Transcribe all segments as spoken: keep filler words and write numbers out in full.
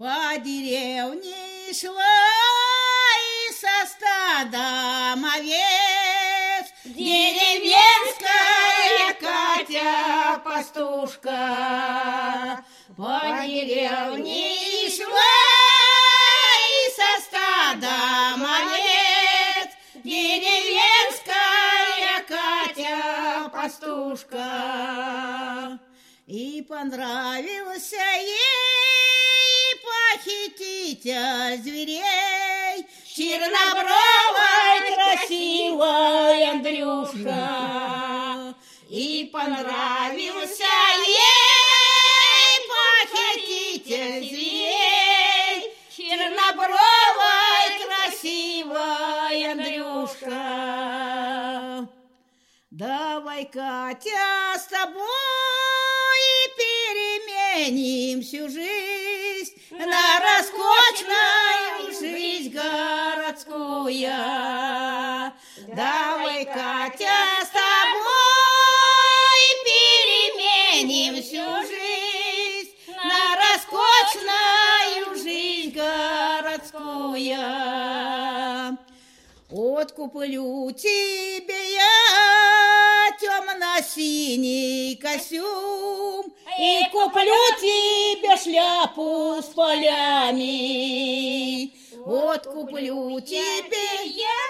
По деревне шла и со стадом овец деревенская Катя пастушка. По деревне шла и со стадом овец деревенская Катя пастушка. И понравился ей похититель зверей, чернобровой красивой Андрюшка. И понравился ей похититель зверей, чернобровой красивой Андрюшка. Давай, Катя, с тобой переменим всю жизнь на роскошную жизнь городскую. Давай, Катя, с тобой переменим всю жизнь на роскошную жизнь городскую. Откуплю тебе я темно-синий костюм и куплю тебе шляпу с полями. Откуплю тебе я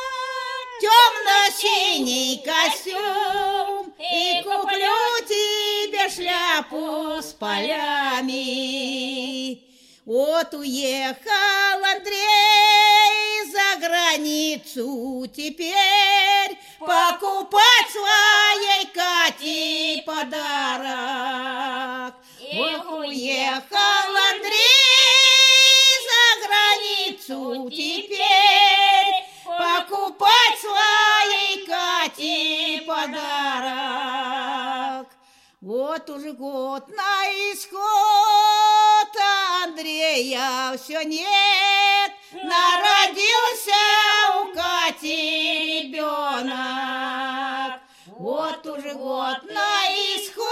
темно-синий костюм и куплю тебе шляпу с полями. Вот уехал Андрей за границу теперь покупать своей Кате подарок. Эх, уехал Андрей за границу теперь покупать своей Кате подарок. Вот уже год на исход, а Андрея все нет. Народился у Кати ребенок. Вот уже год на исход,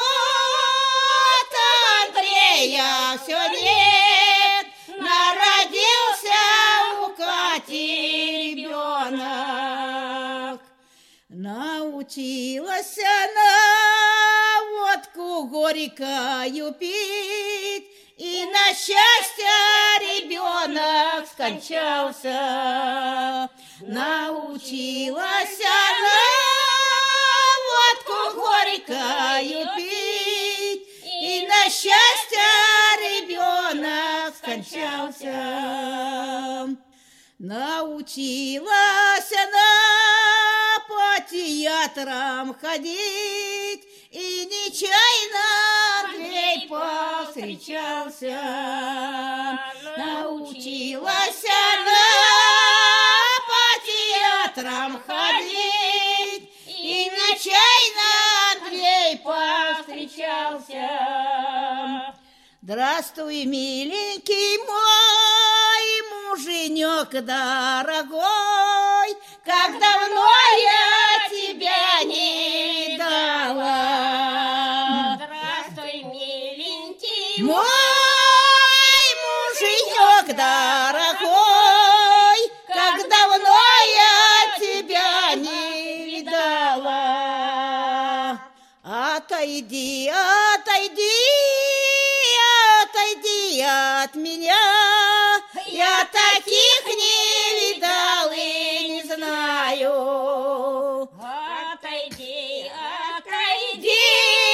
а Андрея все нет. Народился у Кати ребенок. Научилась она водку горькую пить, и на счастье ребенок скончался. Научилась она водку горькую пить, и на счастье ребенок скончался. Научилась она по театрам ходить, и нечаянно Андрей повстречался. Научилась она по театрам ходить, и нечаянно Андрей повстречался. Здравствуй, миленький мой муженек дорогой, как давно я тебя не видала. Здравствуй, миленький мой муженек дорогой, как давно я тебя не видала. Отойди, отойди, отойди от меня, я таких не видал и не знаю. Отойди, отойди,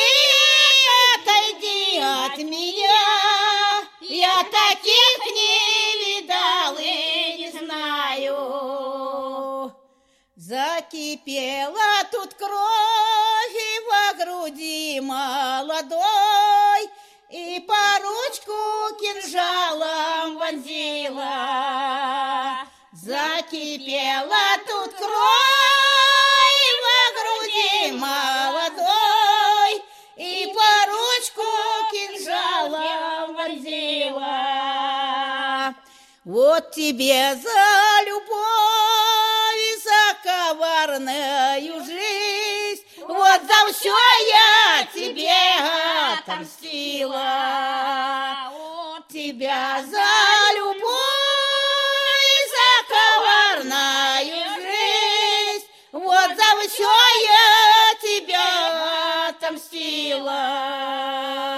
отойди от меня, я таких не видал и не знаю. Закипела тут кровь и во груди молодой, и по ручку кинжалом вонзила. Закипела тут кровь во груди молодой, и по ручку кинжалом вонзила. Вот тебе за любовь, за коварную жизнь, вот за все я тебе отомстила. Вот тебя за любовь, за коварную жизнь. Вот за все я тебя отомстила.